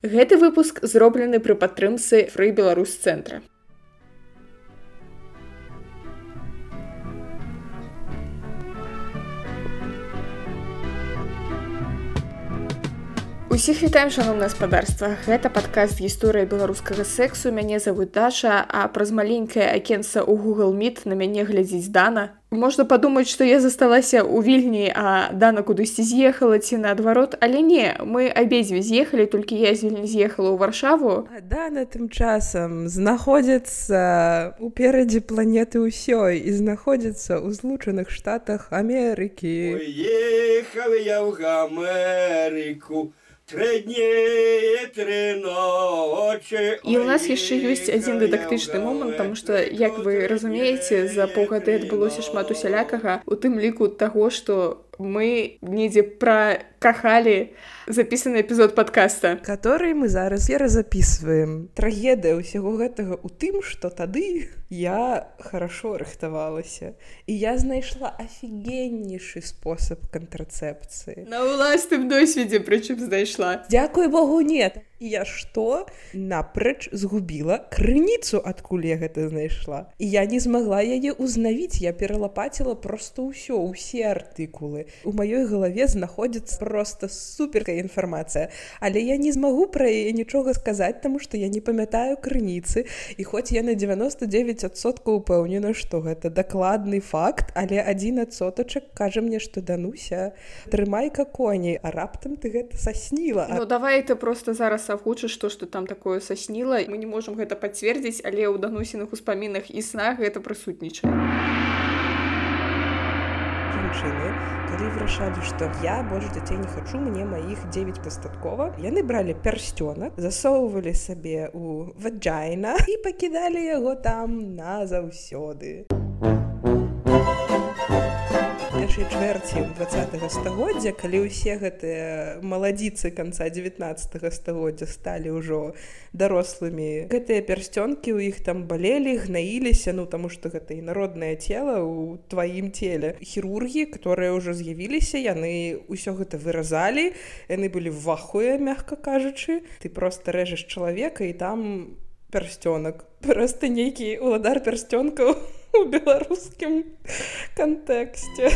Гэты выпуск зроблены пры падтрымцы Free Belarus цэнтра. Усіх вітаем, шановнае гаспадарства. Гэта падкаст «Гісторыя беларускага сэксу». Мяне завуць Даша, а праз маленькае акенца ў Google Meet на мяне глядзіць Дана. Можна падумаць, што я засталася ў Вільні, а Дана кудысьці з'ехала ці наадварот, але не, мы абедзве з'ехалі, толькі я з Вільні з'ехала ў Варшаву. А Дана тым часам знаходзіцца ўперадзе планеты ўсёй і знаходзіцца ў Злучаных Штатах Амерыкі. Уехала я ў Амерыку. І ў нас яшчэ ёсць адзін дыдактычны момант, таму што, як вы разумееце, за паўгады адбылося шмат усялякага, у тым ліку таго, што мы недзе пракахалі запісаны эпізод падкаста, который мы зараз перазапісваем. Трагедыя ўсяго гэтага ў тым, што тады я хорошо рыхтавалася, і я знайшла афігеннейшы спосаб кантрацэпцыі. На ўласным досведзе, прычым знайшла. Дзякуй Богу, нет. І я што? Напрэч згубіла крыніцу, адкуль я гэта знайшла. І я не змагла яе ўзнавіць, я пералапаціла проста ўсё, усе артыкулы. У маёй галаве знаходзіцца проста суперкая інфармацыя, але я не змагу пра яе нічога сказаць, таму што я не памятаю крыніцы, і хоць я на 99% упэўнена, што гэта дакладны факт, але 1% кажа мне, што Дануся, трымай-ка коней, а раптам ты гэта сасніла. Ну давай ты просто зараз агучыш то, што там такое сасніла. Мы не можам гэта пацвердзіць, але ў Данусіных успамінах і снах гэта прысутнічае. Жанчыны, калі вырашалі, што я больш дзяцей не хачу, мне маіх 9 дастаткова, яны бралі пярсцёнак, засоўвалі сабе ў ваджайна і пакідалі яго там назаўсёды. Першай чвэрці 20-го стагоддзя, калі ўсе гэтыя маладзіцы канца 19-го стагоддзя сталі ўжо дарослымі, гэтыя пярсцёнкі ў іх там балелі, гнаіліся, ну таму што гэта і народнае цела ў тваім целе. Хірургі, которые ўжо з'явіліся, яны ўсё гэта выразалі, яны былі в ахуе, мякка кажучы. Ты проста рэжаш чалавека і там пярсцёнак. Проста нейкі уладар пярсцёнкаў у беларускім кантэксце.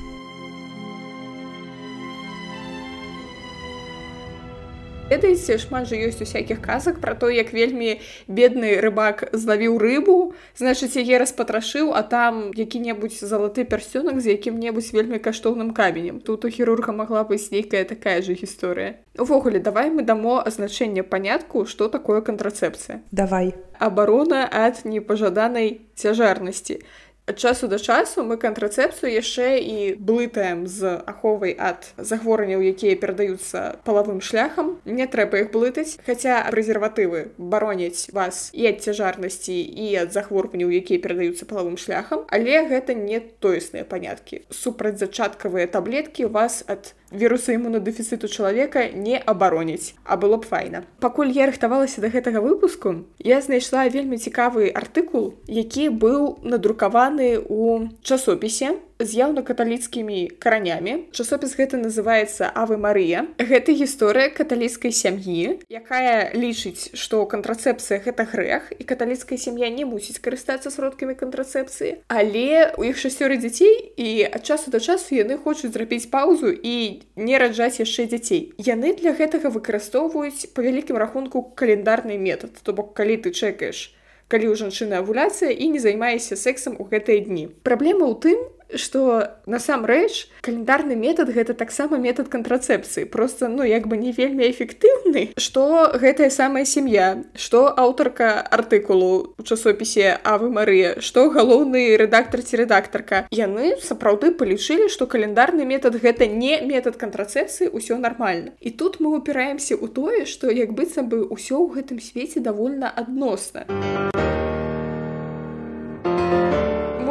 Ведаеце, шмат жа ёсць усякіх казак пра то, як вельмі бедны рыбак злавіў рыбу, значыць, яе распатрашыў, а там які-небудзь залаты пярсцёнак з якім-небудзь вельмі каштоўным каменем. Тут у хірурга магла быць нейкая такая же гісторыя. Увогуле, давай мы дамо азначэнне панятку, што такое кантрацэпцыя. Давай. Абарона ад непажаданай цяжарнасці. Ад часу да часу мы кантрацэпцыю яшчэ і блытаем з аховай ад захворванняў, якія перадаюцца палавым шляхам. Не трэба іх блытаць, хаця прэзерватывы бароняць вас і ад цяжарнасці, і ад захворванняў, якія перадаюцца палавым шляхам, але гэта не тоесныя паняткі. Супрацьзачаткавыя таблеткі вас ад віруса імунадэфіцыту чалавека не абароняць, а было б файна. Пакуль я рыхтавалася да гэтага выпуску, я знайшла вельмі цікавы артыкул, які быў надрукаваны ў часопісе з яўна каталіцкімі каранямі. Часопіс гэта называецца «Аве Марыя». Гэта гісторыя каталіцкай сям'і, якая лічыць, што кантрацэпцыя гэта грэх, і каталіцкая сям'я не мусіць карыстацца сродкамі кантрацэпцыі, але у іх 6 дзяцей, і ад часу да часу яны хочуць зрабіць паўзу і не раджаць яшчэ дзяцей. Яны для гэтага выкарыстоўваюць па вялікім рахунку календарны метад, то бок калі ты чэкаеш, калі ў жанчыны авуляцыя і не займаешся сэксам у гэтыя дні. Праблема ў тым, што насамрэч календарны метад гэта таксама метад кантрацэпцыі, проста як бы не вельмі эфектыўны. Што гэтая самая сям'я, што аўтарка артыкулу ў часопісе «Аве Марыя», што галоўны рэдактар ці рэдактарка, яны сапраўды палічылі, што календарны метад гэта не метад кантрацэпцыі, усё нармальна. І тут мы упіраемся ў тое, што як быццам бы ўсё ў гэтым свеце давольна адносна.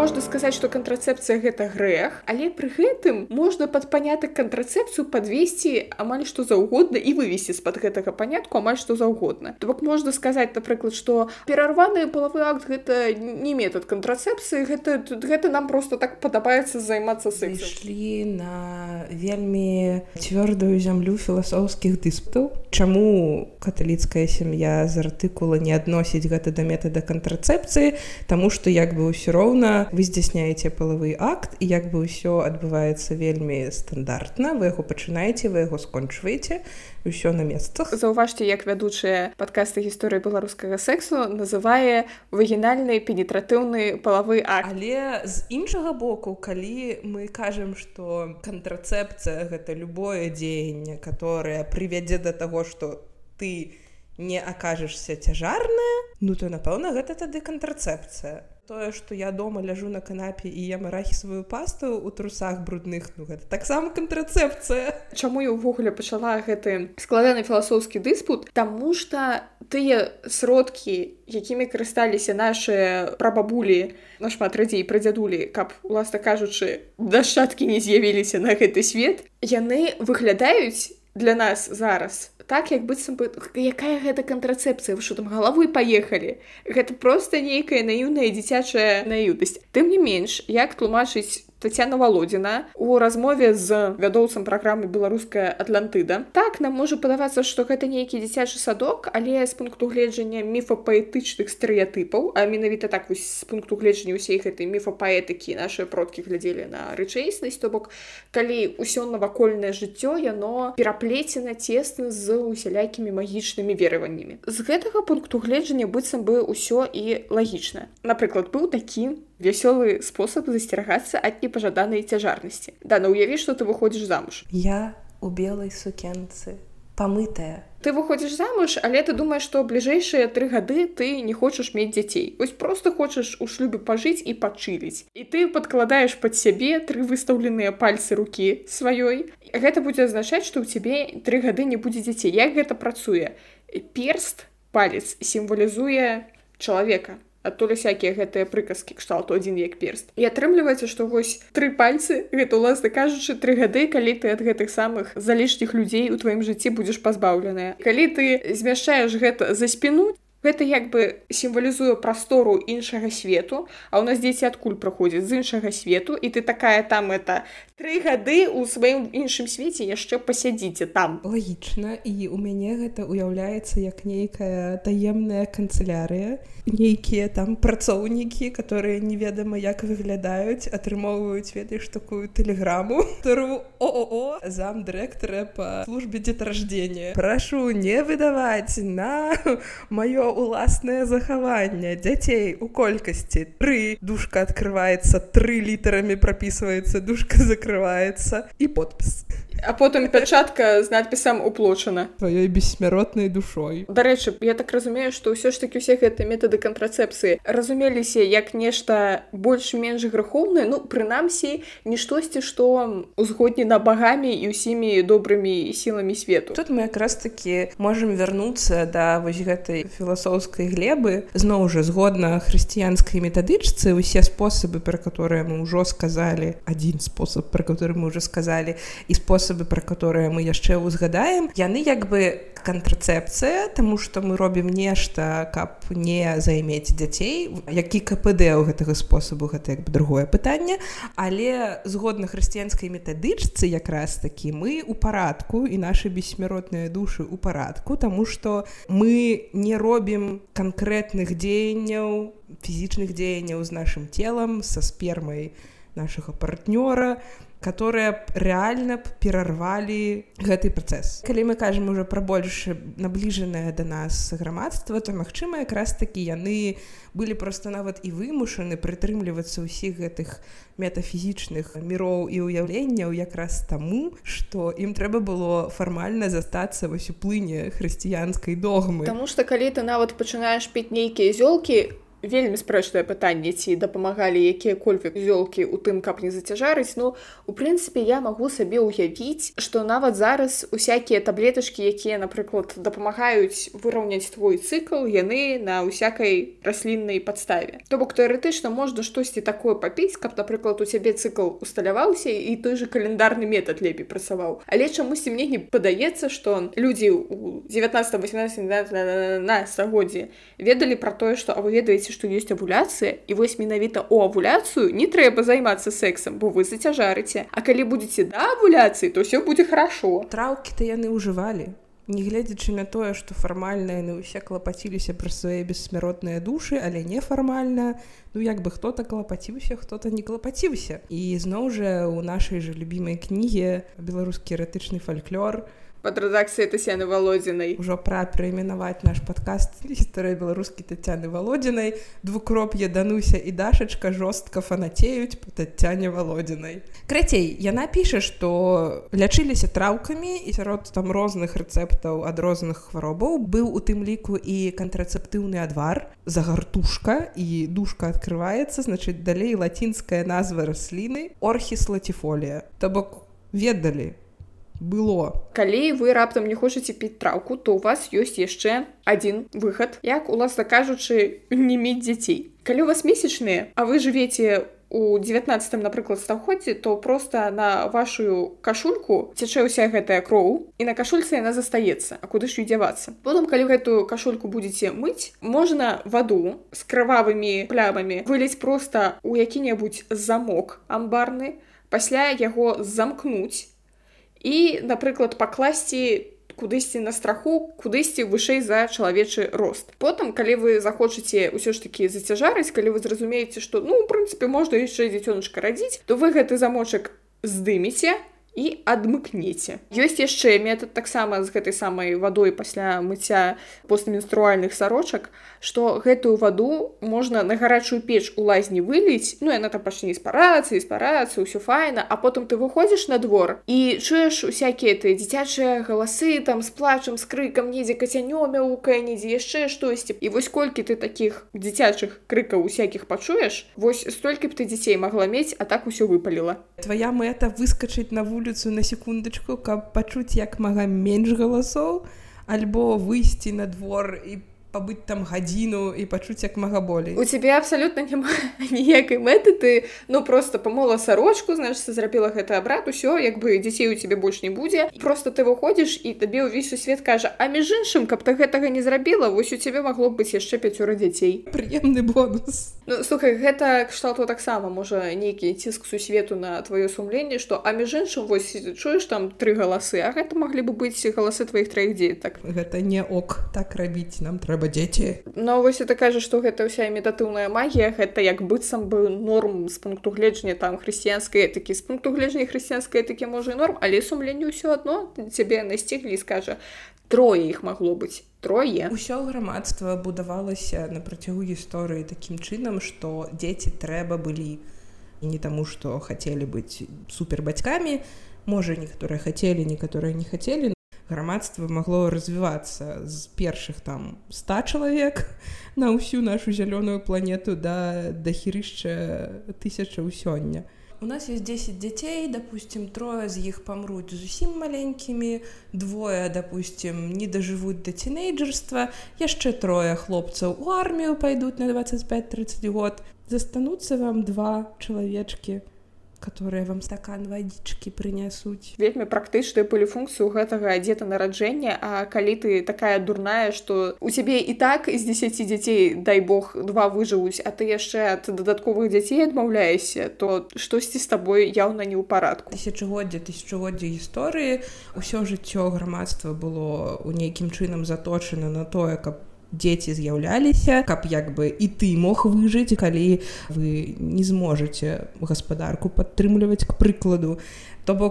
можна сказаць, што кантрацэпцыя гэта грэх, але пры гэтым можна пад панятак кантрацэпцыю падвесці амаль што заўгодна і вывесці з-пад гэтага панятку амаль што заўгодна. То бок можна сказаць, напрыклад, што перарваны палавы акт гэта не метад кантрацэпцыі, гэта нам просто так падабаецца займацца сексам. Ішлі на вельмі цвёрдую зямлю філасофскіх дыспутаў. Чаму каталіцкая сям'я з артыкула не адносіць гэта да метада кантрацэпцыі? Таму што як бы ўсё роўна вы здзяйсняеце палавы акт, і як бы ўсё адбываецца вельмі стандартна, вы яго пачынаеце, вы яго скончваеце, ўсё на месцах. Заўважце, як вядучая падкаста гісторыі беларускага сексу называе вагінальны пенетратыўны палавы акт. Але з іншага боку, калі мы кажам, што кантрацэпцыя гэта любое дзеянне, которое прывядзе да таго, што ты не акажешся цяжарная, ну то, напэўна, гэта тады кантрацэпцыя. Тое, што я дома ляжу на канапе і ем арахісавую пасту ў трусах брудных, ну гэта таксама кантрацэпцыя. Чаму я ўвогуле пачала гэты складаны філасофскі дыспут? Таму што тыя сродкі, якімі карысталіся нашы прабабулі, нашмат радзей прадзядулі, каб, уласна кажучы, нашчадкі не з'явіліся на гэты свет, яны выглядаюць для нас зараз так, як быццам бы, якая гэта кантрацэпцыя, вы што там галавой паехалі? Гэта проста нейкая наіўная дзіцячая наіўнасць. Тым не менш, як тлумачыць Тацяна Валодзіна у размове з вядоўцам праграмы «Беларуская Атлантыда». Так, нам можа падавацца, што гэта нейкі дзіцячы садок, але з пункту гледжання міфапаэтычных стэрэатыпаў, а менавіта так вось з пункту гледжання ўсей гэтай міфапаэтыкі нашыя продкі глядзелі на рэчаіснасць, то бок, калі ўсё навакольнае жыццё, яно пераплецена цесна з усялякімі магічнымі вераваннямі. З гэтага пункту гледжання быццам бы ўсё і лагічна. Напрыклад, быў такі вясёлы спосаб засцерагацца ад непажаданай цяжарнасці. Дана, уяві, што ты выходзіш замуж. Я у белай сукенцы, памытая. Ты выходзіш замуж, але ты думаеш, што бліжэйшыя 3 гады ты не хочаш мець дзяцей. Вось просто хочаш у шлюбе пажыць і пачыліць. І ты падкладаеш пад сябе 3 выстаўленыя пальцы рукі сваёй. Гэта будзе азначаць, што ў цябе 3 гады не будзе дзяцей. Як гэта працуе? Перст, палец, сімвалізуе чалавека. Адтуль усякія гэтыя прыказкі кшталту адзін як перст. І атрымліваецца, што вось 3 пальцы, гэта, уласна кажучы, 3 гады, калі ты ад гэтых самых залішніх людзей у тваім жыцці будзеш пазбаўленая. Калі ты змяшчаеш гэта за спіну, гэта як бы сімвалізуе прастору іншага свету, а ў нас дзеці адкуль праходзяць з іншага свету, і ты такая там 3 гады ў сваім іншым свеце яшчэ пасядзіце там. Лагічна, і у мяне гэта уяўляецца як нейкая таемная канцылярыя, нейкія там працоўнікі, которые неведама як выглядаюць, атрымоўваюць, ведаеш, такую тэлеграму, которую ООО замдырэктара па службе дзетараждзення. Прашу не выдаваць на маё уласнае захаванне дзяцей у колькасці 3. Дужка открываецца, 3 літарамі прапісваецца, дужка закрываецца і подпіс. А потым пячатка з надпісам «Уплочана». Тваёй бессмяротнай душой. Дарэчы, я так разумею, што ўсё ж такі ўсе гэтыя метады кантрацэпцыі разумеліся як нешта больш-менш грэхоўнае, ну, прынамсі, не штосьці, што узгоднена багамі і ўсімі добрымі сіламі свету. Тут мы якраз такі можам вярнуцца да вось гэтай філасофскай глебы. Зноў жа, згодна хрысціянскай метадычцы, усе спосабы, пра которые мы ўжо сказалі, адзін спосаб, пра который мы ўжо сказалі, і спосабы, пра которые мы яшчэ ўзгадаем, яны як бы кантрацэпцыя, таму што мы робім нешта, каб не займець дзяцей. Які КПД ў гэтага спосабу, гэта як бы другое пытанне, але згодна хрысціянскай метадычцы якраз такі мы ў парадку, і нашы бессмяротныя душы ў парадку, таму што мы не робім канкрэтных дзеянняў, фізічных дзеянняў з нашым целам, са спермай нашага партнёра, которые реально перарвалі гэты працэс. Калі мы кажам уже пра больш набліжанае да нас грамадства, то, магчыма, якраз такі яны былі проста нават і вымушаны прытрымлівацца ўсіх гэтых метафізічных міроў і ўяўленняў якраз таму, што ім трэба было фармальна застацца вось у плыне хрысціянскай догмы. Таму што калі ты нават пачынаеш піць нейкія зёлкі, вельмі спрэчнае пытанне, ці дапамагалі якія-кольвек зёлкі ў тым, каб не зацяжарыць. Ну, у прынцыпе, я магу сабе ўявіць, што нават зараз усякія таблетачкі, якія, напрыклад, дапамагаюць выраўняць твой цыкл, яны на ўсякай расліннай падставе. То бок, тэарэтычна можна штосьці такое папіць, каб, напрыклад, у цябе цыкл усталяваўся і той же каляндарны метад лепей працаваў. Але чамусьці мне не падаецца, што людзі ў 19-18 на стагоддзі ведалі пра тое, што вы ведаеце, што ёсць авуляцыя, і вось менавіта ў авуляцыю не трэба займацца сексам, бо вы зацяжарыце. А калі будзеце да авуляцыі, то ўсё будзе хорошо. Траўкі-то яны ўжывалі. Нягледзячы на тое, што фармальна яны ўсе клапаціліся пра свае бессмяротныя душы, але нефармальна, ну як бы хто-то клапаціўся, хто-то не клапаціўся. І зноў жа у нашай жа любімай кнізе «Беларускі эратычны фальклор» пад рэдакцыяй Тацяны Валодзінай. Ужо пора перайменаваць наш падкаст «Гісторыя беларускі Тацяны Валодзінай». Двукроп'е Дануся і Дашачка жорстка фанацеюць па Тацяне Валодзінай. Крацей, яна піша, што лячыліся траўкамі і сярод там розных рэцэптаў ад розных хваробаў быў у тым ліку і кантрацэптыўны адвар, загартушка, і душка адкрываецца, значыць, далей лацінская назва расліны орхіс латифолія. То бок ведалі, было. Калі вы раптам не хочаце піць траўку, то у вас ёсць яшчэ адзін выхад, як, уласна кажучы, не мець дзяцей. Калі у вас месячныя, а вы жывеце у 19-м, напрыклад, стагоддзі, то проста на вашу кашульку цячэ ўся гэтая кроў, і на кашульцы яна застаецца. А куды ж ёй дзявацца? Потым, калі гэтую кашульку будзеце мыць, можна ваду з крывавымі плямамі выліць проста ў які-небудзь замок амбарны, пасля яго замкнуць, і, напрыклад, пакласці кудысьці на страху, кудысьці вышэй за чалавечы рост. Потым, калі вы захочаце ўсё ж такі зацяжарыць, калі вы зразумееце, што, ну, у прынцыпе, можна яшчэ дзіцёначка радзіць, то вы гэты замочак здымеце і адмыкнеце. Ёсць яшчэ метад таксама з гэтай самай вадой пасля мыцця постменструальных сарочак, што гэтую ваду можна на гарачую печ у лазні выліць, ну, яна там пачне спарацца, ўсё файна, а потым ты выходзіш на двор і чуеш усякія ты дзіцячыя галасы, там, з плачам, з крыкам, недзе кацянё мяукае, недзе яшчэ штосьці. І вось колькі ты такіх дзіцячых крыкаў усякіх пачуеш, вось столькі б ты дзяцей магла мець, а так усё выпаліла. Твая мэта выскачыць на вуліцу на секундачку, каб пачуць як мага менш галасоў, альбо выйсці на двор і пабыць там гадзіну і пачуць як мага болей. У цябе абсалютна няма ніякай мэты, ты, ну, проста памыла сарочку, значыць, зрабіла гэты абрад, усё, як бы дзяцей у цябе больш не будзе. Проста ты выходзіш, і табе ўвесь свет кажа, а між іншым, каб ты гэтага не зрабіла, вось у цябе магло б быць яшчэ 5 дзяцей. Прыемны бонус. Ну, слухай, гэта кшталту таксама можа нейкі ціск сусвету на тваё сумленне, што, а між іншым, вось, чуеш там 3 галасы, а гэта маглі бы быць галасы тваіх 3 дзетак. Гэта не ок, так рабіць, нам трэба дзеці. Ну, вось ты кажаш, што гэта ўся імітатыўная магія, гэта як быццам бы норм з пункту гледжання там хрысціянскай этыкі. З пункту гледжання хрысціянскай этыкі можа і норм, але сумленне ўсё адно цябе насціглі і скажа, 3 іх магло быць. 3. Усё грамадства будавалася на працягу гісторыі такім чынам, што дзеці трэба былі. І не таму, што хацелі быць супербацькамі, можа, некаторыя хацелі, некаторыя не хацелі. Грамадства магло развівацца з першых там 100 чалавек на ўсю нашу зялёную планету да хірышча 1000 сёння. У нас есть 10 дзяцей, допустим, 3 з іх памруць зусім маленькімі, 2, допустим, не дажывуць да цінейджерства, яшчэ 3 хлопцаў у армію пайдуць на 25-30 год. Застануцца вам 2 чалавечкі, которые вам стакан вадзічкі прынясуць. Вельмі практычная поліфункцыя гэтага дзетанараджэння, а калі ты такая дурная, што у цябе і так з 10 дзяцей, дай бог, 2 выжывуць, а ты яшчэ ад дадатковых дзяцей адмаўляешся, то штосьці з табой яўна не ў парадку. Тысячагоддзе гісторыі, усё жыццё грамадства было ў нейкім чынам заточана на тое, каб дзеці з'яўляліся, каб як бы і ты мог выжыць, калі вы не зможаце гаспадарку падтрымліваць, к прыкладу. То бок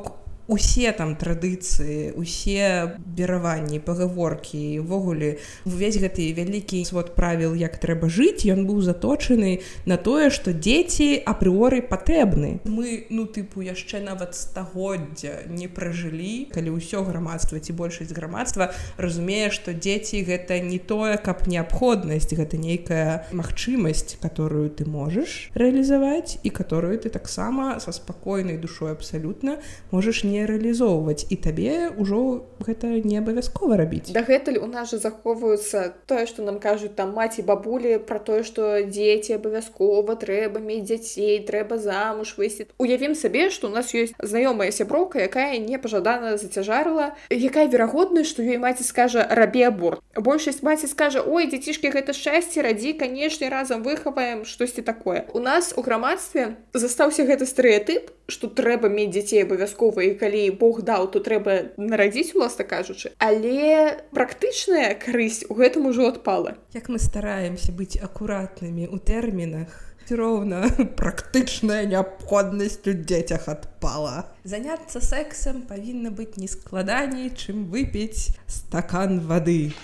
усе там традыцыі, усе вераванні, пагаворкі, увогуле увесь гэты вялікі свод правіл, як трэба жыць, ён быў заточаны на тое, што дзеці апрыоры патрэбны. Мы, яшчэ нават стагоддзя не пражылі, калі ўсё грамадства ці большасць грамадства разумее, што дзеці гэта не тое, каб неабходнасць, гэта нейкая магчымасць, которую ты можаш рэалізаваць і которую ты таксама са спакойнай душой абсалютна можаш не рэалізоўваць, і табе ўжо гэта не абавязкова рабіць. Дагэтуль у нас жа захоўваюцца тое, што нам кажуць там маці, бабулі, пра тое, што дзеці абавязкова трэба мець дзяцей, трэба замуж выйсці. Уявім сабе, што у нас ёсць знаёмая сяброўка, якая непажадана зацяжарыла, якая верагоднасць, што ёй маці скажа рабі аборт. Большасць маці скажа: ой, дзецішкі, гэта шчасце, радзі, канешне, разам выхаваем, штосьці такое. У нас у грамадстве застаўся гэты стэрэатып, што трэба мець дзяцей абавязкова, і калі Бог даў, то трэба нарадзіць, уласна кажучы. Але практычная карысць у гэтым ужо адпала. Як мы стараемся быць акуратнымі ў тэрмінах, все роўна практычная неабходнасць у дзецях адпала. Заняцца сексам павінна быць не складаней, чым выпіць стакан вады.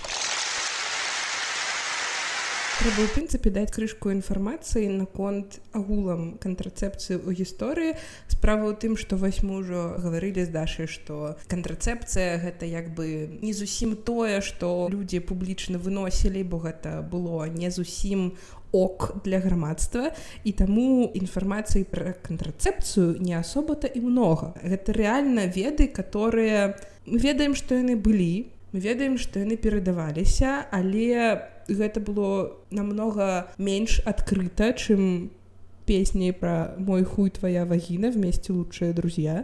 Трэба, у прынцыпе, даць крышку інфармацыі наконт агулам кантрацэпцыі ў гісторыі. Справа ў тым, што вось мы ўжо гаварылі з Дашай, што кантрацэпцыя гэта як бы не зусім тое, што людзі публічна выносілі, бо гэта было не зусім ок для грамадства, і таму інфармацыі пра кантрацэпцыю не асоба-то і многа. Гэта рэальна веды, которые мы ведаем, што яны былі, мы ведаем, што яны перадаваліся, але гэта было намного менш адкрыта, чым песні пра «Мой хуй, твоя вагіна, вместе лучшие друзья».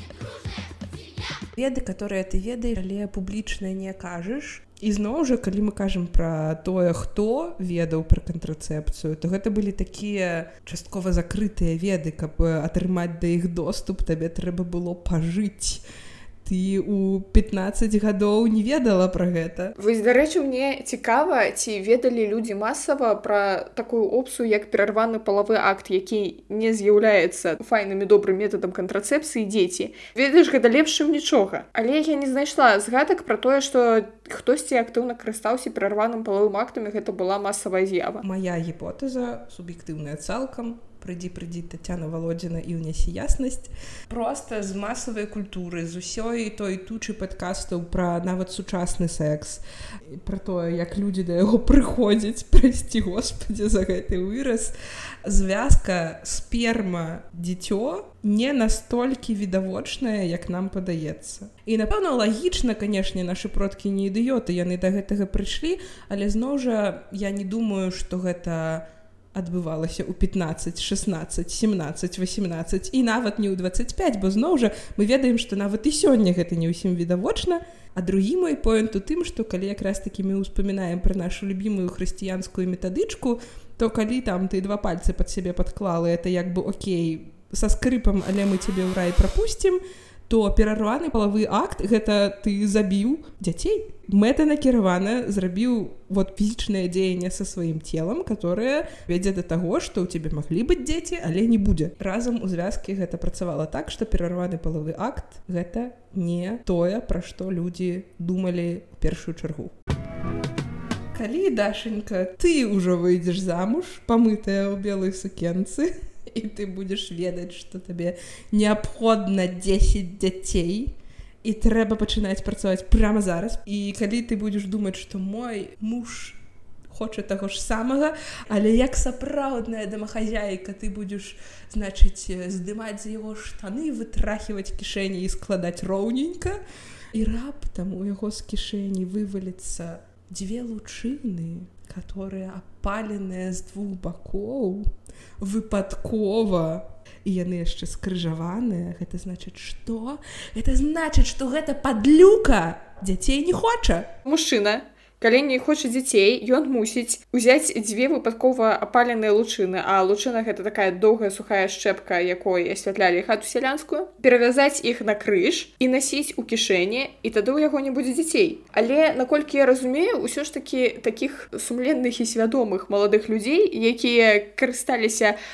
Веды, которые ты ведаеш, але публічна не кажаш. І зноў жа, калі мы кажам пра тое, хто ведаў пра кантрацэпцыю, то гэта былі такія часткова закрытыя веды, каб атрымаць да іх доступ, табе трэба было пажыць. Ты у 15 гадоў не ведала пра гэта. Вось, дарэчы, мне цікава, ці ведалі людзі масава пра такую опцыю, як перарваны палавы акт, які не з'яўляецца файным і добрым метадам кантрацэпцыі дзеці. Ведаеш, гэта лепш, чым нічога. Але я не знайшла згадак пра тое, што хтосьці актыўна карыстаўся перарваным палавым актам, і гэта была масавая з'ява. Мая гіпотэза, суб'ектыўная цалкам, прыйдзі, Тацяна Валодзіна, і ўнясі яснасць. Проста з масавай культуры, з усёй той тучы падкастаў пра нават сучасны секс, пра тое, як людзі да яго прыходзяць, прасці Господі за гэты выраз, звязка сперма-дзіцё не настолькі відавочная, як нам падаецца. І, напэўна, лагічна, канешне, нашы продкі не ідыёты, яны да гэтага прыйшлі, але зноў жа я не думаю, што гэта адбывалася ў 15, 16, 17, 18 і нават не ў 25, бо зноў жа мы ведаем, што нават і сёння гэта не ўсім відавочна. А другі мой поінт у тым, што калі якраз такі мы ўспамінаем пра нашу любімую хрысціянскую метадычку, то калі там ты 2 пальцы пад сябе падклала, это як бы окей, са скрыпам, але мы цябе ў рай прапусцім, то перарваны палавы акт гэта ты забіў дзяцей. Мэтанакіравана зрабіў фізічнае дзеянне са сваім целам, которое вядзе да таго, што ў цябе маглі быць дзеці, але не будзе. Разам у звязкі гэта працавала так, што перарваны палавы акт гэта не тое, пра што людзі думалі ў першую чаргу. Калі, Дашенька, ты ўжо выйдзеш замуж, памытая ў белай сукенцы, і ты будзеш ведаць, што табе неабходна 10 дзяцей, і трэба пачынаць працаваць прямо зараз. І калі ты будзеш думаць, што мой муж хоча таго ж самага, але як сапраўдная домахазяйка ты будзеш, значыць, здымаць з яго штаны, вытрахіваць кішэні і складаць роўненька, і раптам у яго з кішэні вываліцца 2 лучыны, которые апаленыя з 2 бакоў, выпадкова, і яны яшчэ скрыжаваныя. Гэта значыць, што? Гэта значыць, што гэта падлюка дзяцей не хоча. Мужчына, калі не хоча дзяцей, ён мусіць узяць 2 выпадкова апаленыя лучыны, а лучына гэта такая доўгая сухая шчэпка, якой асвятлялі хату сялянскую, перавязаць іх на крыж і насіць у кішэні, і тады ў яго не будзе дзяцей. Але, наколькі я разумею, усё ж такі такіх сумленных і свядомых маладых людзей, якія карысталіся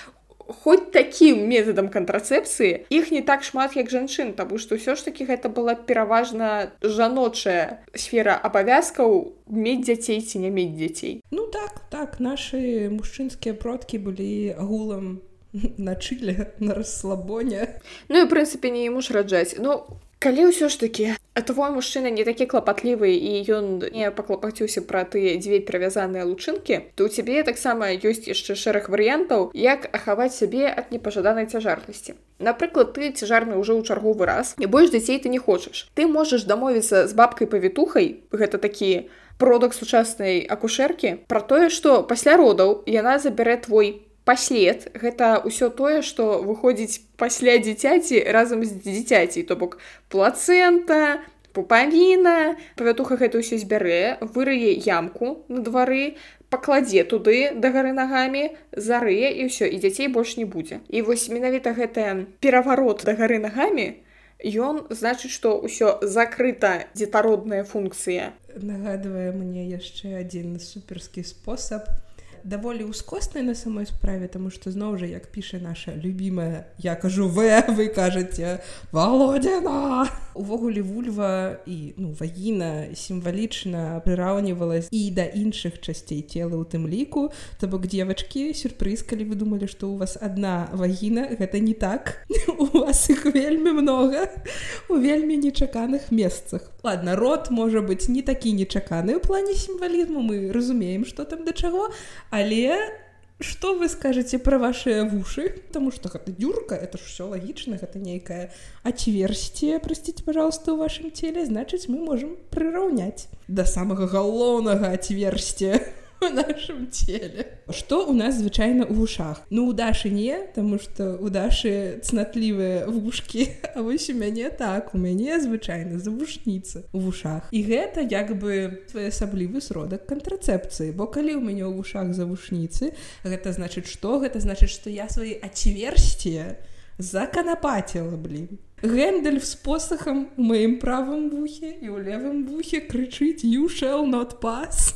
хоць такім метадам кантрацэпцыі іх не так шмат, як жанчын, таму што ўсё ж такі гэта была пераважна жаночая сфера абавязкаў мець дзяцей ці не мець дзяцей. Ну так, нашы мужчынскія продкі былі агулам на чыле, на расслабоне. Ну і, ў прынцыпе, не муж раджаць. Ну, калі ўсё ж такі твой мужчына не такі клапатлівы і ён не паклапаціўся пра тыя дзве перавязаныя лучынкі, то ў цябе таксама ёсць яшчэ шэраг варыянтаў, як ахаваць сябе ад непажаданай цяжарнасці. Напрыклад, ты цяжарны ўжо ў чарговы раз, і больш дзяцей ты не хочаш. Ты можаш дамовіцца з бабкай-павітухай, гэта такі продак сучаснай акушэркі, пра тое, што пасля родаў яна забярэ твой паслед, гэта ўсё тое, што выходзіць пасля дзіцяці разам з дзіцяцей, то бок плацэнта, пупавіна, павятуха гэта ўсё збярэ, вырые ямку на двары, пакладзе туды дагары нагамі, зарые і ўсё, і дзяцей больш не будзе. І вось менавіта гэты пераварот дагары нагамі, ён значыць, што ўсё закрыта дзетародная функцыя. Нагадвае мне яшчэ адзін суперскі спосаб, даволі ўскосны на самой справе, таму што зноў жа, як піша наша любімая, я кажу вы кажаце Володіна. Увогуле вульва і вагіна сімвалічна прыраўнівалась і да іншых часцей цела ў тым ліку, то бок дзевачкі, сюрпрыз, калі вы думалі, што ў вас адна вагіна, гэта не так. У вас іх вельмі многа у вельмі нечаканых месцах. Ладно, рот можа быць не такі нечаканы ў плане сімвалізму, мы разумеем, што там да чаго, але што вы скажаце пра вашыя вушы? Таму што гэта дзюрка, это ж усё лагічна, гэта нейкае отверстие, простите, пожалуйста, ў вашым целе, значыць, мы можам прыраўняць да самага галоўнага отверстия у нашым целе. Што ў нас звычайна ў вушах? У Дашы не, таму што ў Дашы цнатлівыя вушкі, а вось у мяне так, у мяне звычайна завушніца ў вушах. І гэта як бы своеасаблівы сродак кантрацэпцыі, бо калі ў мяне ў вушах завушніцы, гэта значыць што? Гэта значыць, што я свае отверстия заканапаціла, блин. Гэндальф з посахам у маім правым вухе і ў левым вухе крычыць «You shall not pass».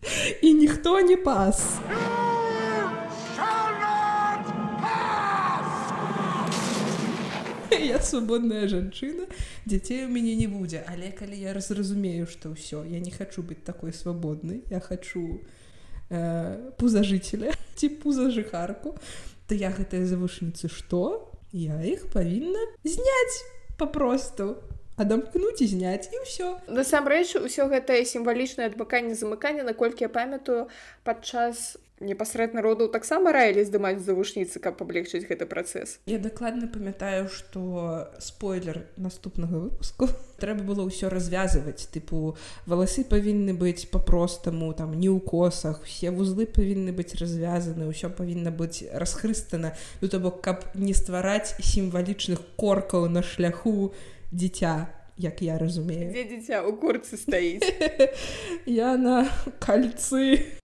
І ніхто не пас. Я свабодная жанчына, дзяцей у мяне не будзе, але калі я зразумею, што ўсё, я не хачу быць такой свабоднай, я хачу пузажыцеля ці пузажыхарку, то я гэтыя завушніцы што? Я іх павінна зняць папросту. Адамкнуць і зняць, і ўсё. Насамрэч, усё гэтае сімвалічнае адмыканне-замыканне, наколькі я памятаю, падчас непасрэдна родаў таксама раілі здымаць завушніцы, каб паблегчыць гэты працэс. Я дакладна памятаю, што спойлер наступнага выпуску, трэба было ўсё развязываць, тыпу валасы павінны быць па-простаму, там не ў косах, усе вузлы павінны быць развязаны, ўсё павінна быць расхрыстана, то бок, каб не ствараць сімвалічных коркаў на шляху дзіця, як я разумею. Дзе дзіця? У курцы стаіць. Я на кальцы.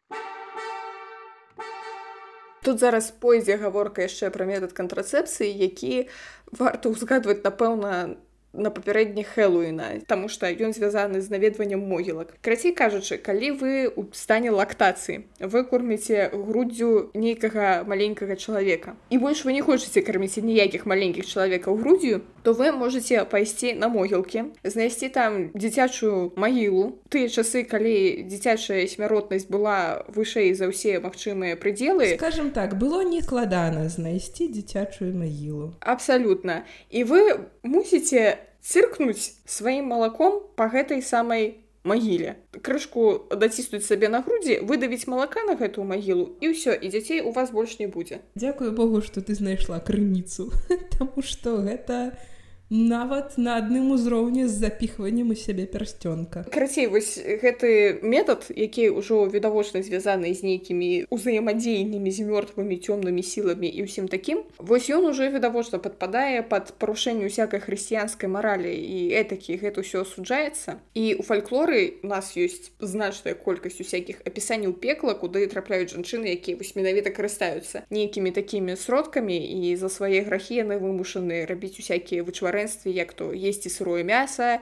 Тут зараз пойдзе гаворка яшчэ пра метад кантрацэпцыі, які варта ўзгадваць, напэўна, на папярэдніх Хэллоуіна, таму што ён звязаны з наведваннем могілак. Карацей кажучы, калі вы ў стане лактацыі, вы корміце груддзю нейкага маленькага чалавека, і больш вы не хочаце карміць ніякіх маленькіх чалавекаў груддзю, то вы можаце пайсці на могілкі, знайсці там дзіцячую магілу. Тыя часы, калі дзіцячая смяротнасць была вышэй за ўсе магчымыя прыдзелы. Скажам так, было нескладана знайсці дзіцячую магілу. Абсалютна. І вы мусіце цыркнуць сваім малаком па гэтай самай магіле. Крышку даціснуць сабе на грудзі, выдавіць малака на гэтую магілу, і ўсё, і дзяцей у вас больш не будзе. Дзякую Богу, што ты знайшла крыніцу, таму што гэта нават на адным узроўні з запіхваннем у сябе пярсцёнка. Карацей, вось гэты метад, які ўжо відавочна звязаны з нейкімі ўзаемадзеяннямі з мёртвымі цёмнымі сіламі і ўсім такім, вось ён ужо відавочна падпадае пад парушэнне ўсякай хрысціянскай маралі і этыкі, гэта ўсё асуджаецца. І ў фальклоры у нас ёсць значная колькасць усякіх апісанняў пекла, куды трапляюць жанчыны, якія вось менавіта карыстаюцца нейкімі такімі сродкамі, і за свае грахі яны вымушаны рабіць усякія вычварэнствы, як то есці сырое мяса,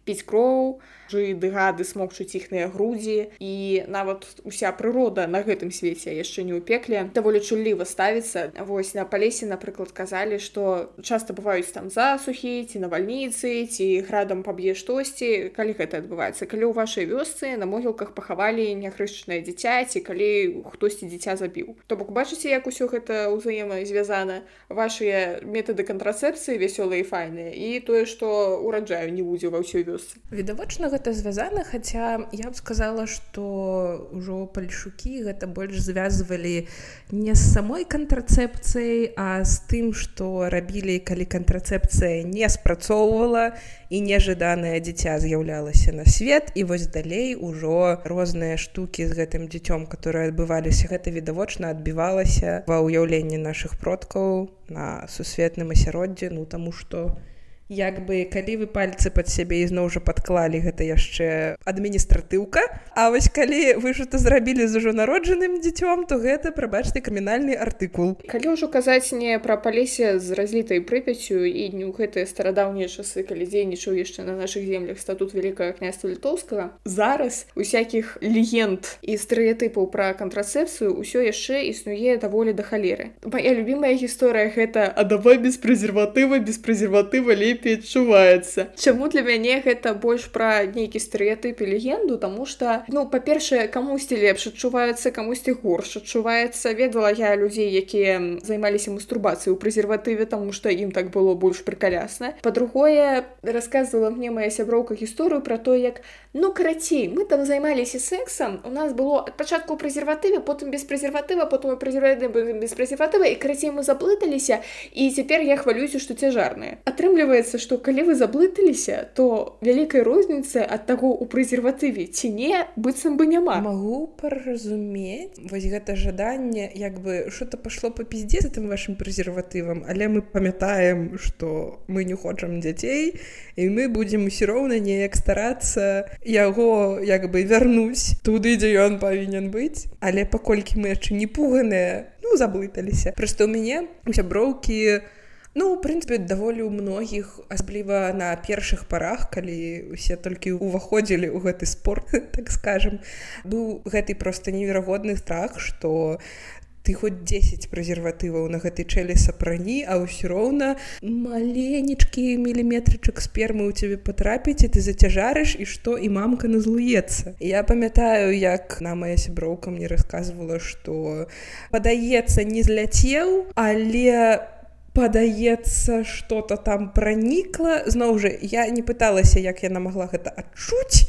піць кроў, жыды, гады смокчуць іхныя грудзі, і нават уся прырода на гэтым свеце яшчэ не ў пекле даволі чулліва ставіцца. Вось на Палесе, напрыклад, казалі, што часта бываюць там засухі, ці навальніцы, ці градам паб'е штосьці. Калі гэта адбываецца? Калі ў вашай вёсцы на могілках пахавалі няхрышчанае дзіця, ці калі хтосьці дзіця забіў. То бок бачыце, як усё гэта ўзаемазвязана? Вашыя метады кантрацэпцыі вясёлыя і файныя, і тое, што ураджаю не будзе ва ўсёй вёсцы. Відавочна гэта звязана, хаця я б сказала, што ўжо пальшукі гэта больш звязвалі не з самой кантрацэпцыяй, а з тым, што рабілі, калі кантрацэпцыя не спрацоўвала і нежаданае дзіця з'яўлялася на свет, і вось далей ужо розныя штукі з гэтым дзіцём, которые адбываліся, гэта відавочна адбівалася ва ўяўленні нашых продкаў на сусветным асяроддзі, таму што як бы калі вы пальцы пад сябе ізноў жа падклалі, гэта яшчэ адміністратыўка, а вось калі вы што зрабілі з ужо народжаным дзіцём, то гэта, прабачце, крымінальны артыкул. Калі ўжо казаць не пра Палесе з разлітай Прыпяццю і не ў гэтыя старадаўнія часы, калі дзейнічаў яшчэ на нашых землях статут Вялікага княства Літоўскага, зараз усякіх легенд і стэрэатыпаў пра кантрацэпцыю ўсё яшчэ існуе даволі да халеры. Мая любімая гісторыя гэта «А давай без прэзерватыва лепей адчуваецца». Чаму для мяне гэта больш пра нейкі стэрэатып і легенду? Таму што, па-першае, камусьці лепш адчуваецца, камусьці горш адчуваецца. Ведала я людзей, якія займаліся мастурбацыяй у прэзерватыве, таму што ім так было больш прыкалясна. Па-другое, расказвала мне мая сяброўка гісторыю пра то, як карацей, мы там займаліся сексам, у нас было ад пачатку ў прэзерватыве, потым без прэзерватыва, потым у прэзерватыве без прэзерватыва, і карацей мы заблыталіся, і цяпер я хвалююся, што цяжарныя. Атрымліваецца, што калі вы заблыталіся, то вялікай розніцы ад таго ў прэзерватыве ці не быццам бы няма. Магу паразумець вось гэта жаданне, як бы што-то пашло па пізде з гэтым вашым прэзерватывам, але мы памятаем, што мы не хочам дзяцей, і мы будзем усё роўна неяк старацца яго як бы вярнуць туды, дзе ён павінен быць. Але паколькі мы яшчэ не пуганыя, заблыталіся. Проста ў мяне у сяброўкі у прынцыпе, даволі ў многіх, асабліва на першых парах, калі усе толькі ўваходзілі ў гэты спорт, так скажам, быў гэты проста неверагодны страх, што ты хоць 10 прэзерватываў на гэтай чэле сапрані, а ўсё роўна маленечкі міліметрычак спермы ў цябе патрапіць, і ты зацяжарыш, і што, і мамка назлуецца. Я памятаю, як моя сяброўка мне расказвала, што падаецца, не зляцеў, але падаецца, што-то там пранікла. Зноў жа, я не пыталася, як яна магла гэта адчуць.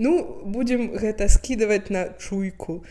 Будзем гэта скідаваць на чуйку.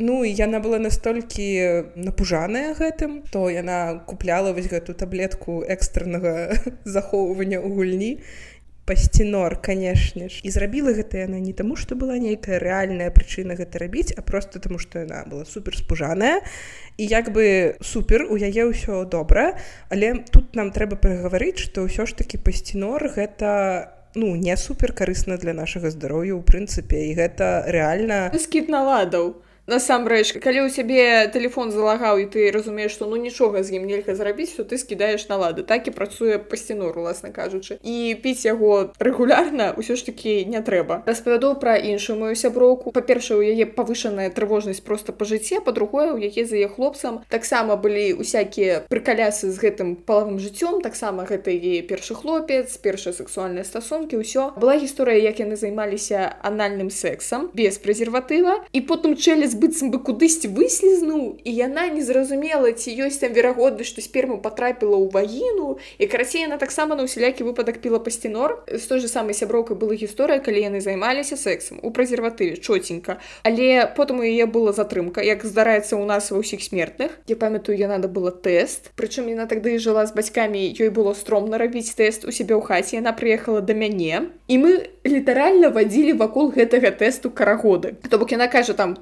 Яна была настолькі напужаная гэтым, то яна купляла вось гэту таблетку экстраннага захоўвання ў гульні. Пасцінор, канешне ж. І зрабіла гэта яна не таму, што была нейкая рэальная прычына гэта рабіць, а проста таму, што яна была супер спужаная. І як бы супер, у яе ўсё добра, але тут нам трэба прагаварыць, што ўсё ж такі пасцінор гэта не супер карысна для нашага здароўя ў прынцыпе, і гэта рэальна скід наладаў. Насамрэч, калі ў цябе тэлефон залагаў і ты разумееш, што нічога з ім нельга зрабіць, то ты скідаеш налады. Так і працуе пасцінор, уласна кажучы. І піць яго рэгулярна ўсё ж такі не трэба. Распавяду пра іншую мою сяброўку. Па-першае, у яе павышаная трывожнасць проста па жыцці, па-другое, у яе за яе хлопцам таксама былі усякія прыкалясы з гэтым палавым жыццём, таксама гэта яе першы хлопец, першыя сексуальныя стасункі, ўсё. Была гісторыя, як яны займаліся анальным сексам без прэзерватыва, і потым чэлес быццам бы кудысьці выслізнуў, і яна не зразумела, ці ёсць там верагоднасць, што сперма патрапіла ў вагіну, і карацей яна таксама на ўсялякі выпадак піла пасцінор. З той же самай сяброўкай была гісторыя, калі яны займаліся сексам у прэзерватыве, чотенька. Але потым у яе была затрымка, як здараецца ў нас ва ўсіх смертных. Я памятаю, яна набыла тэст, прычым яна тады жыла з бацькамі, ёй было стромна рабіць тэст у сябе ў хаце, яна прыехала да мяне, і мы літаральна вадзілі вакол гэтага тэсту карагоды. То бок яна кажа там, вось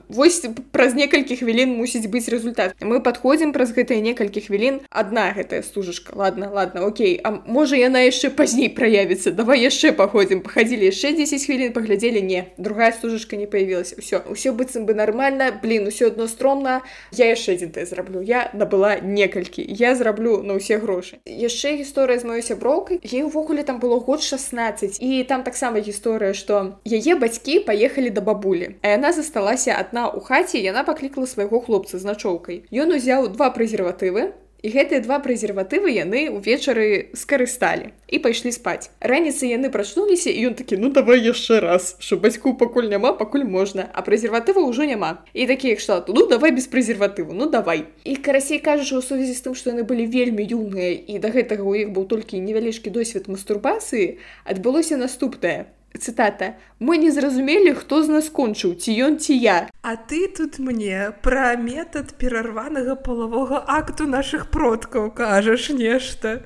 праз некалькі хвілін мусіць быць результат. Мы падходзім праз гэтыя некалькі хвілін, адна гэтая стужачка, ладно, окей, а можа яна яшчэ пазней праявіцца, давай яшчэ паходзім, пахадзілі яшчэ 10 хвілін, паглядзелі, не, другая стужачка не появілася, ўсё быццам бы нармальна, усё адно стромна, я яшчэ адзін тэст зраблю, я набыла некалькі, я зраблю на ўсе грошы. Яшчэ гісторыя з маёй сяброўкай, ей увогуле там было год 16, і там таксама гісторыя, што яе бацькі паехалі да бабулі, а яна засталася адна ў хаце, яна паклікала свайго хлопца з начоўкай. Ён узяў 2 прэзерватывы, і гэтыя 2 прэзерватывы яны ўвечары скарысталі і пайшлі спаць. Раніцай яны прачнуліся, і ён такі, ну давай яшчэ раз, што бацьку пакуль няма, пакуль можна, а прэзерватыва ўжо няма. І такі кшталту, ну давай без прэзерватыву, ну давай. І карасей кажучы, у сувязі з тым, што яны былі вельмі юныя, і да гэтага ў іх быў толькі невялічкі досвед мастурбацыі, адбылося наступнае. Цытата. «Мы не зразумелі, хто з нас кончыў, ці ён, ці я». А ты тут мне пра метад перарванага палавога акту нашых продкаў кажаш нешта.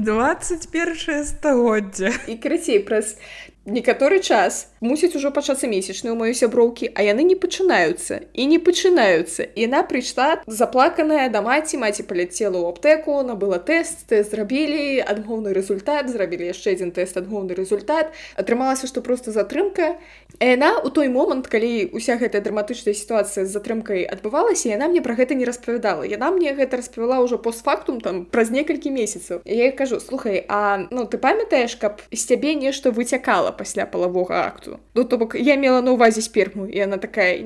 21 стагоддзе. І карацей, праз некаторы час мусіць ужо пачацца месячныя ў маёй сяброўкі, а яны не пачынаюцца. Яна прыйшла заплаканая да маці, маці паляцела ў аптэку, набыла тэст зрабілі, адмоўны результат, зрабілі яшчэ адзін тэст, адмоўны результат. Атрымалася, што проста затрымка. І яна ў той момант, калі ўся гэтая драматычная сітуацыя з затрымкай адбывалася, яна мне пра гэта не распавядала. Яна мне гэта распавяла ўжо постфактум, там, праз некалькі месяцаў. І я кажу, слухай, а ты памятаеш, каб з цябе нешта выцякала пасля палавога акту? Ну, то бок, я мела на ўвазе сперму, і яна такая,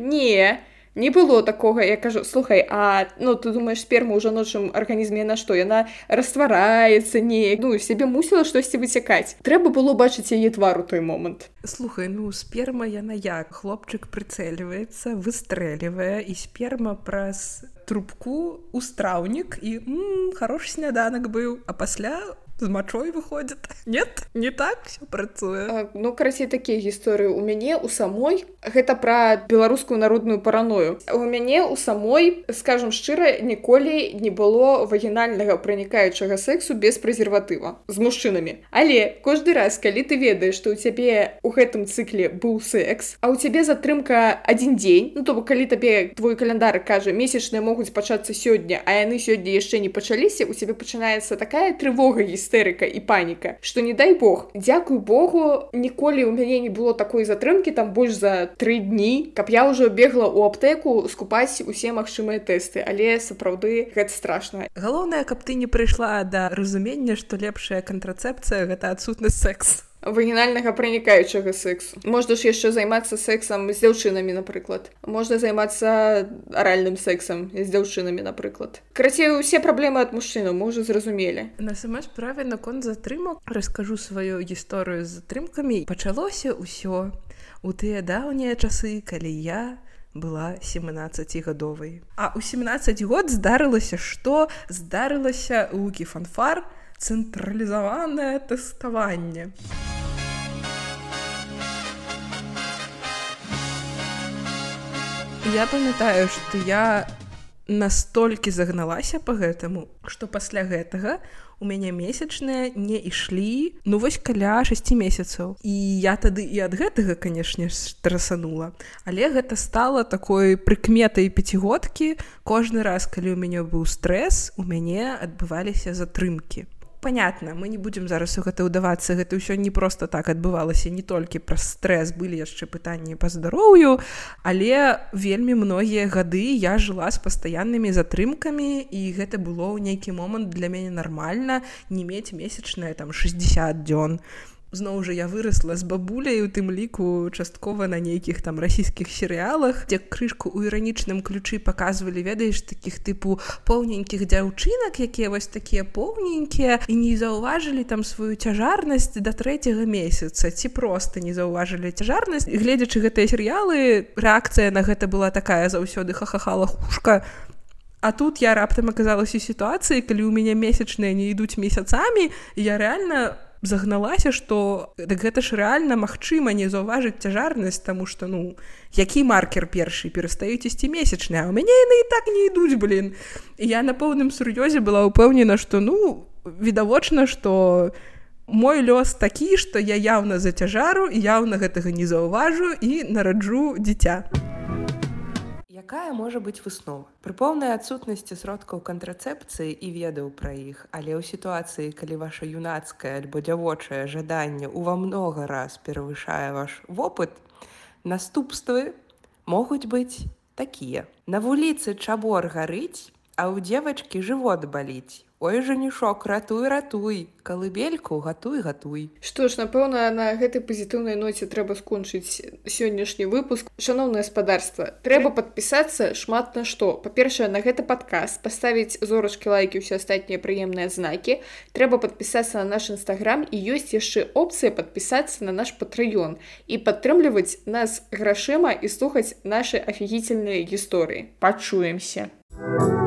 не было такога. Я кажу, слухай, а ты думаеш, сперма ў жаночым арганізме, яна што? Яна раствараецца неяк, сябе мусіла штосьці выцякаць. Трэба было бачыць яе твар у той момант. Слухай, сперма яна як? Хлопчык прыцэльваецца, выстрэлівае, і сперма праз трубку ў страўнік, і хорошы сняданак быў, а пасля з мачой выходзіць. Нет, не так все працуе. Карацей, такія гісторыі. У мяне у самой, гэта пра беларускую народную параною. У мяне у самой, скажам шчыра, ніколі не было вагінальнага пранікаючага сексу без прэзерватыва з мужчынамі. Але кожны раз, калі ты ведаеш, што ў цябе ў гэтым цыкле быў секс, а ў цябе затрымка адзін дзень, то бок калі табе твой календар кажа, месячныя могуць пачацца сёння, а яны сёння яшчэ не пачаліся, у цябе пачынаецца такая трывога, істэрыка і паніка, што не дай Бог. Дзякуй Богу, ніколі ў мяне не было такой затрымкі, там больш за 3 дні, каб я ўжо бегла ў аптэку скупаць усе магчымыя тэсты, але сапраўды гэта страшна. Галоўнае, каб ты не прыйшла да разумення, што лепшая кантрацэпцыя гэта адсутнасць сексу. Вагінальнага пранікаючага сексу. Можна ж яшчэ займацца сексам з дзяўчынамі, напрыклад. Можна займацца аральным сексам з дзяўчынамі, напрыклад. Карацей, усе праблемы ад мужчынаў мы ўжо зразумелі. На самой справе наконт затрымак раскажу сваю гісторыю з затрымкамі. Пачалося ўсё у тыя даўнія часы, калі я была 17гадовай. А ў 17 год здарылася што? Здарылася ў Кіфанфар цэнтралізаванае тэставанне. Я памятаю, што я настолькі загналася па гэтаму, што пасля гэтага у мяне месячныя не ішлі, каля 6 месяцаў. І я тады і ад гэтага, канешне, страсанула. Але гэта стала такой прыкметай 5годкі. Кожны раз, калі ў мяне быў стрэс, у мяне адбываліся затрымкі. Понятно, мы не будзем зараз у гэта ўдавацца, гэта ўсё не проста так адбывалася, не толькі праз стрэс, былі яшчэ пытанні па здароўю, але вельмі многія гады я жыла з пастаяннымі затрымкамі, і гэта было ў нейкі момант для мяне нармальна не мець месячныя 60 дзён. Зноў жа я вырасла з бабуляй, у тым ліку часткова на нейкіх там расійскіх серыялах, дзе крышку ў іранічным ключы паказвалі, ведаеш, такіх тыпу поўненькіх дзяўчынак, якія вось такія поўненькія, і не заўважылі там сваю цяжарнасць да 3-го месяца, ці проста не заўважылі цяжарнасць. Гледзячы гэтыя серыялы, рэакцыя на гэта была такая заўсёды ха-ха-ха лахушка. А тут я раптам аказалася ў сітуацыі, калі ў мяне месячныя не ідуць месяцамі, я рэальна загналася, што гэта ж рэальна магчыма не заўважыць цяжарнасць, таму што, які маркер першы? Перастаюць ісці месячныя, а ў мяне яны і так не ідуць, блін. І я на поўным сур'ёзе была ўпэўнена, што, відавочна, што мой лёс такі, што я яўна зацяжару, яўна гэтага не заўважу і нараджу дзіця. Якая можа быць выснова? Пры поўнай адсутнасці сродкаў кантрацэпцыі і ведаў пра іх, але ў сітуацыі, калі ваша юнацкае альбо дзявочае жаданне ўва многа раз перавышае ваш вопыт, наступствы могуць быць такія. На вуліцы чабор гарыць, а ў дзевачкі жывот баліць. Ой, жанішок, ратуй, ратуй, калыбельку гатуй. Што ж, напэўна, на гэтай пазітыўнай ноце трэба скончыць сённяшні выпуск. Шаноўнае спадарства, трэба падпісацца шмат на што. Па-першае, на гэты падкаст, паставіць зорачкі, лайкі, усе астатнія прыемныя знакі. Трэба падпісацца на наш Інстаграм, і ёсць яшчэ опцыя падпісацца на наш Патрыён і падтрымліваць нас грашыма і слухаць нашы афігітельныя гісторыі. Пачуемся!